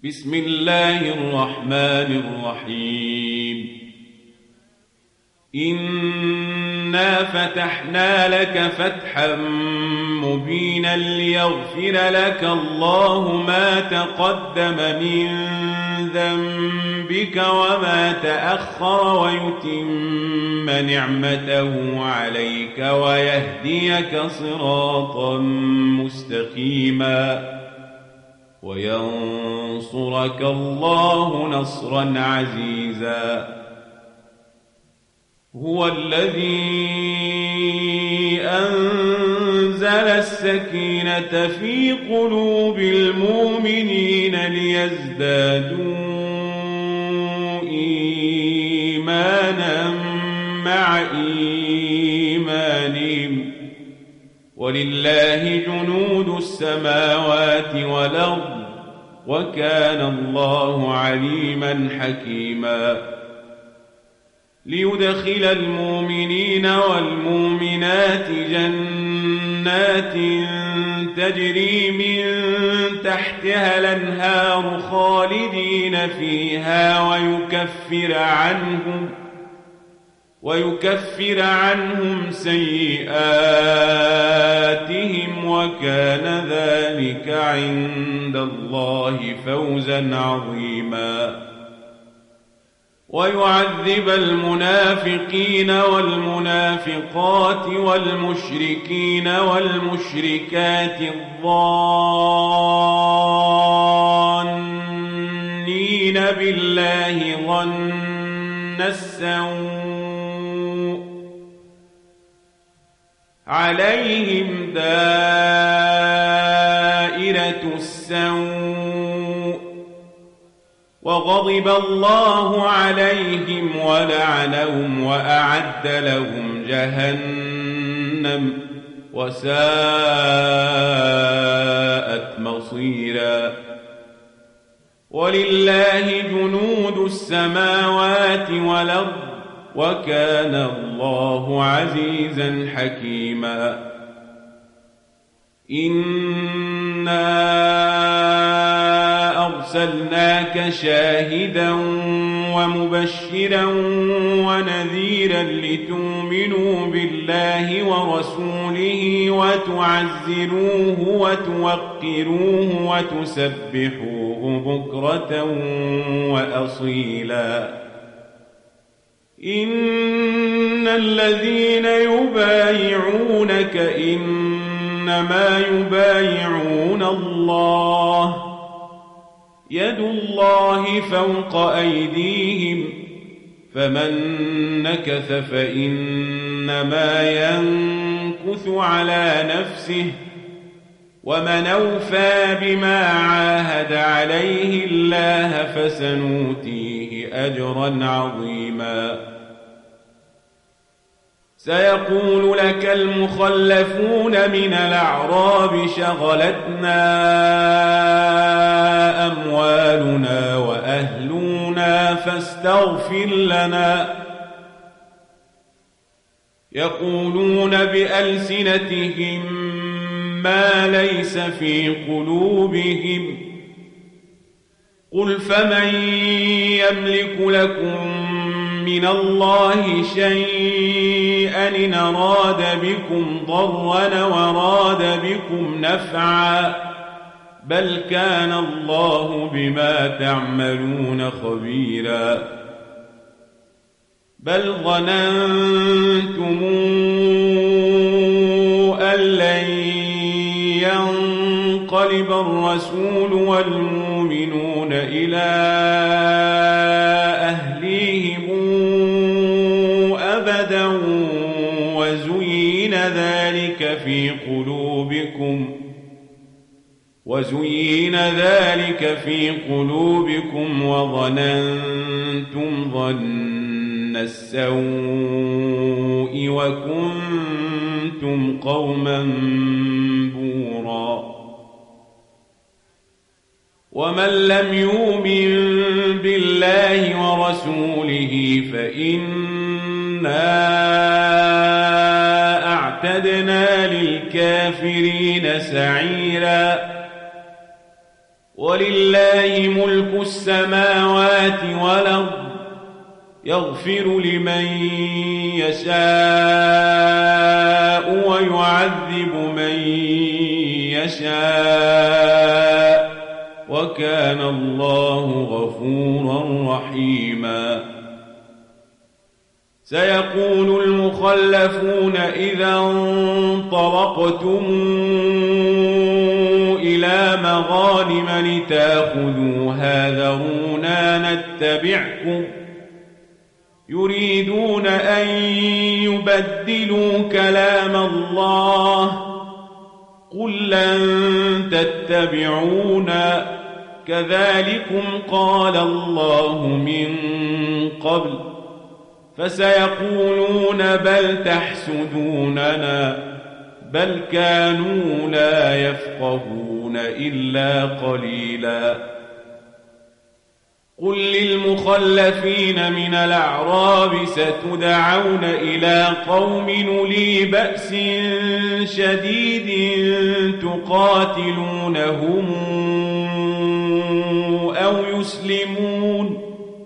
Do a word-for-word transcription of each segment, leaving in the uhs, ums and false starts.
بسم الله الرحمن الرحيم. إنا فتحنا لك فتحا مبينا ليغفر لك الله ما تقدم من ذنبك وما تأخر ويتم نعمته عليك ويهديك صراطا مستقيما وينصرك الله نصرا عزيزا. هو الذي أنزل السكينة في قلوب المؤمنين ليزدادوا إيمانا مع إيمانهم ولله جنود السماوات والأرض وكان الله عليما حكيما. ليدخل المؤمنين والمؤمنات جنات تجري من تحتها الأنهار خالدين فيها ويكفر عنهم ويكفر عنهم سيئاتهم وكان ذلك عند الله فوزا عظيما. ويعذب المنافقين والمنافقات والمشركين والمشركات الظانين بالله ظن السوء عليهم دائرة السوء وغضب الله عليهم ولعنهم وأعد لهم جهنم وساءت مصيرا. ولله جنود السماوات والأرض وكان الله عزيزا حكيما. إنا أرسلناك شاهدا ومبشرا ونذيرا لتؤمنوا بالله ورسوله وتعزروه وتوقروه وتسبحوه بكرة وأصيلا. إن الذين يبايعونك إنما يبايعون الله يد الله فوق أيديهم فمن نكث فإنما ينكث على نفسه ومن أوفى بما عاهد عليه الله فسنؤتيه أجرا عظيما. سيقول لك المخلفون من الأعراب شغلتنا أموالنا وأهلنا فاستغفر لنا. يقولون بألسنتهم ما ليس في قلوبهم قل فمن يملك لكم من الله شيئا إن أراد بكم ضرا وراد بكم نفعا بل كان الله بما تعملون خبيرا. بل ظننتم أن لن ينقلب الرسول والمؤمنون إلى أهليهم أبدا وزين ذلك في قلوبكم وزين ذلك في قلوبكم وظننتم ظن السوء وكنتم قوما بورا. ومن لم يؤمن بالله ورسوله فإنا أعتدنا للكافرين سعيرا. ولله ملك السماوات والأرض يغفر لمن يشاء ويعذب من يشاء وكان الله غفورا رحيما. سيقول المخلفون إذا انطلقتم إلى مغانم لتأخذوها ذرونا نتبعكم يريدون أن يبدلوا كلام الله قل لن تتبعونا كذلكم قال الله من قبل فسيقولون بل تحسدوننا بل كانوا لا يفقهون إلا قليلا. قل للمخلفين من الأعراب ستدعون إلى قوم أولي بأس شديد تقاتلونهم أو يسلمون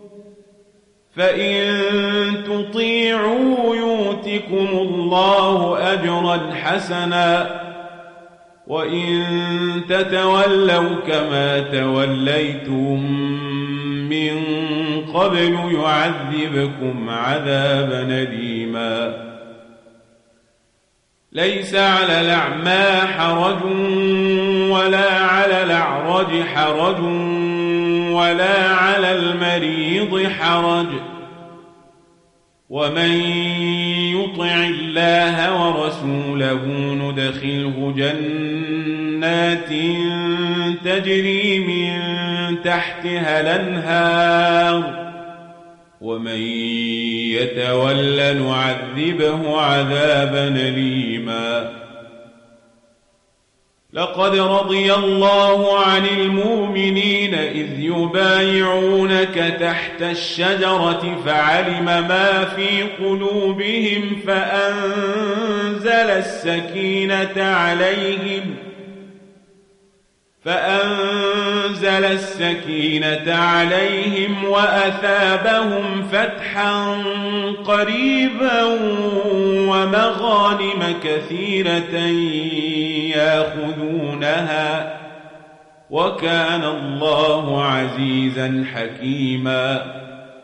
فإن تطيعوا يؤتكم الله أجرا حسنا وإن تتولوا كما توليتم من قبل يعذبكم عذابا أليما. ليس على الأعمى حرج ولا على الأعرج حرج ولا على المريض حرج ومن يطع الله ورسوله ندخله جنات تجري من تحتها الأنهار ومن يتول نعذبه عذابا أليما. لقد رضي الله عن المؤمنين إذ يبايعونك تحت الشجرة فعلم ما في قلوبهم فأنزل السكينة عليهم فأنزل السكينة عليهم وأثابهم فتحا قريبا ومغانم كثيرة يأخذونها وكان الله عزيزا حكيما.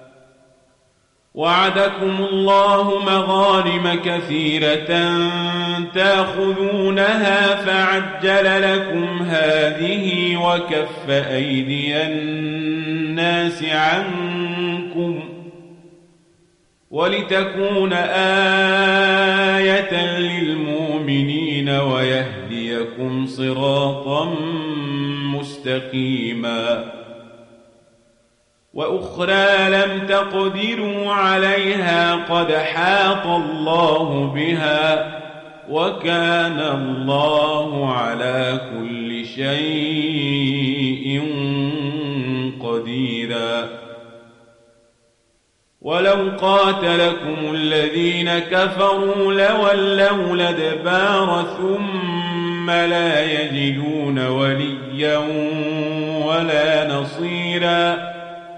وعدكم الله مغانم كثيرة تأخذونها فعجل لكم هذه وكف أيدي الناس عنكم ولتكون آية للمؤمنين ويهديكم صراطا مستقيما. وأخرى لم تقدروا عليها قد حاط الله بها وكان الله على كل شيء قديرا. ولو قاتلكم الذين كفروا لولوا الأدبار ثم لا يجدون وليا ولا نصيرا.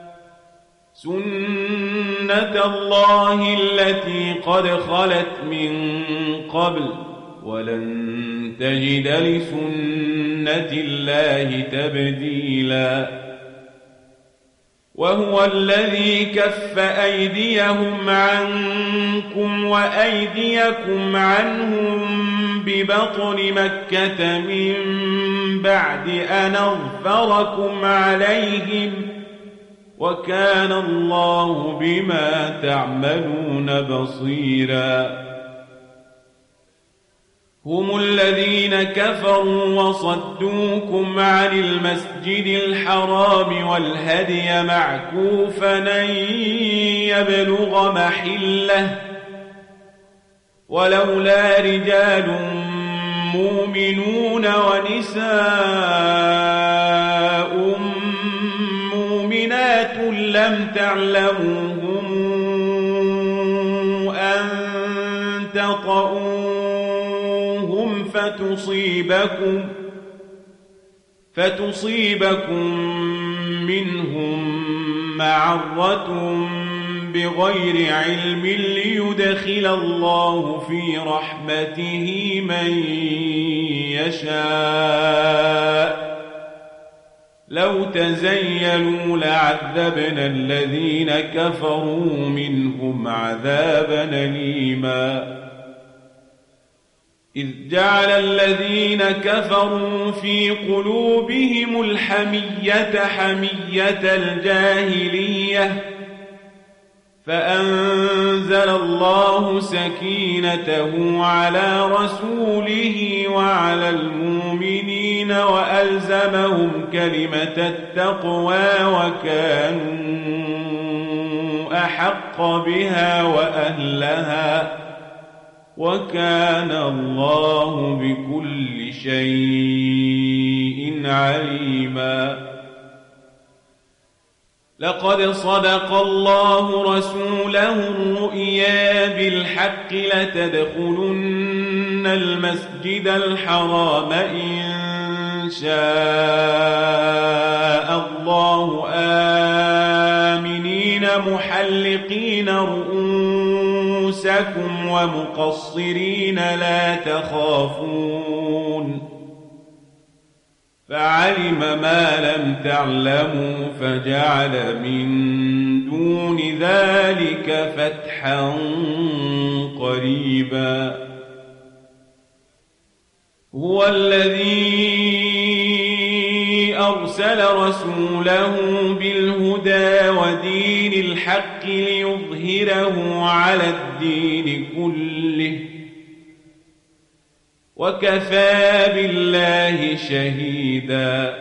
سنة الله التي قد خلت من قبل ولن تجد لسنة الله تبديلا. وهو الذي كف أيديهم عنكم وأيديكم عنهم ببطن مكة من بعد أن أظفركم عليهم وكان الله بما تعملون بصيرا. هم الذين كفروا وصدوكم عن المسجد الحرام والهدي معكوفا أن يبلغ محله ولولا رجال مؤمنون ونساء مؤمنات لم تعلموهم أن تطؤوهم فتصيبكم فتصيبكم منهم معرة بغير علم ليدخل الله في رحمته من يشاء لو تزيلوا لعذبنا الذين كفروا منهم عذابا أليما إذ جعل الذين كفروا في قلوبهم الحمية حمية الجاهلية فأنزل الله سكينته على رسوله وعلى المؤمنين وألزمهم كلمة التقوى وكانوا أحق بها وأهلها وكان الله بكل شيء عليما لقد صدق الله رسوله الرؤيا بالحق لتدخلن المسجد الحرام إن شاء الله آمنين محلقين رؤوسكم ومقصرين لا تخافون فعلم ما لم تعلموا فجعل من دون ذلك فتحا قريبا هو الذي أرسل رسوله بالهدى ودين الحق ليظهره على الدين كله وكفى بالله شهيدا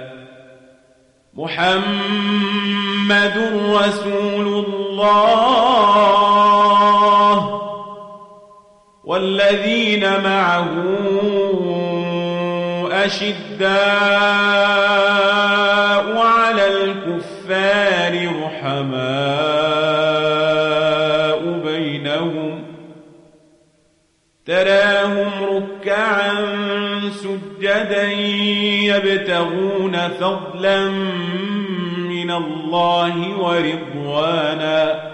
محمد رسول الله والذين معه أشداء على الكفار رحماء بينهم تراهم ركعا سجدا يبتغون فضلا من الله ورضوانا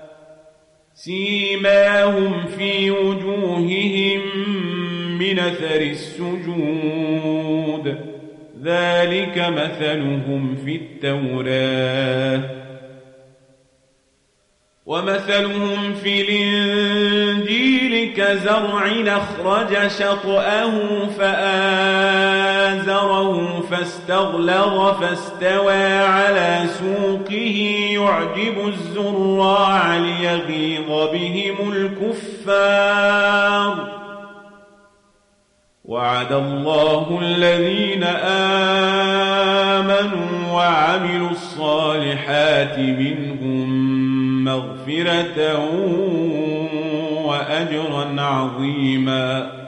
سيماهم في وجوههم من أثر السجود ذلك مثلهم في التوراة ومثلهم في الإنجيل كزرع أخرج شطأه فآزره فاستغلظ فاستوى على سوقه يعجب الزراع ليغيظ بهم الكفار وعد الله الذين آمنوا وعملوا الصالحات منهم مغفرة وأجرا عظيما